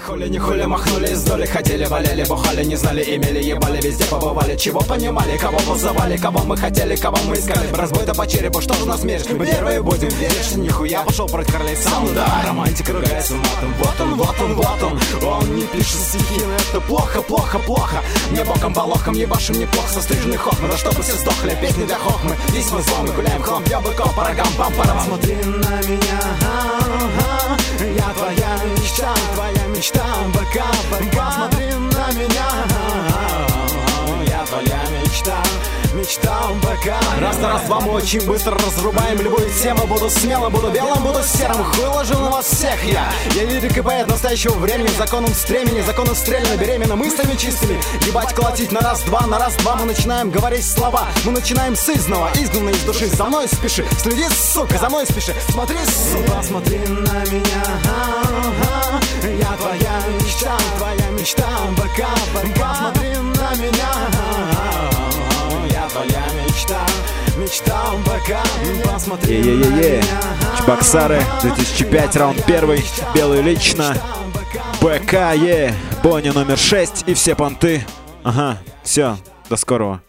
Хули, не хули, махнули из доли, хотели, валяли, бухали, не знали, имели, ебали, везде побывали, чего понимали, кого вызывали, кого мы хотели, кого мы искали. Разбой-то по черепу, что же нас меришь? Мы первые будем, веришь, нихуя, пошел против королей сам, да. Романтик ругается матом, вот он, вот он, вот он. Он не пишет стихи, но это плохо, плохо, плохо. Не боком, волохом, ебашим неплохо, со стриженной хохмы, да чтобы все сдохли, песни для хохмы. Здесь мы злом, гуляем хлам, бьем быков по рогам, пам-парам. Смотри на меня, я твоя мечта, быка, быка. Смотри на меня, я твоя мечта, быка. Раз на раз, два, мы очень быстро разрубаем любую тему. Буду смелым, буду белым, буду серым. Хуй ложу на вас всех я. Я лирик и поэт настоящего времени. Законом стремени, законом стрелянно, беременна мыслями чистыми. Ебать, колотить на раз-два, мы начинаем говорить слова. Мы начинаем с изгнанного из души. За мной спеши, следи, сука, за мной спеши. Смотри, сука, смотри на меня. Я твоя мечта, быка, быка. Смотри на меня. Я твоя мечта, быка. Посмотри на меня. Чебоксары, 2005, раунд 1, белый лично. БК, Бонни номер 6 и все понты. Ага, все, до скорого.